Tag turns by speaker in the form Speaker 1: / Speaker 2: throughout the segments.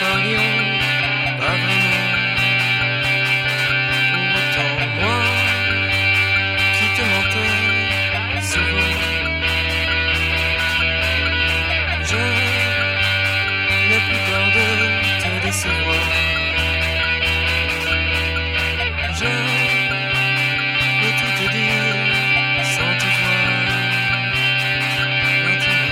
Speaker 1: parlions pas vraiment. Pour autant, moi qui te mentais souvent, je n'ai plus peur de te décevoir. Je peux tout te dire sans te voir maintenant.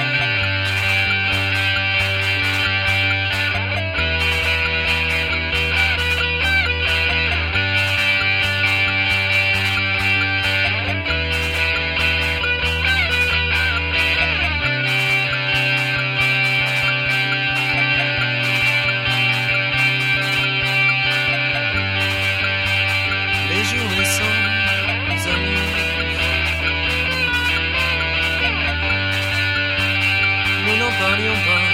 Speaker 1: Les journées sans amour, nous n'en parlions pas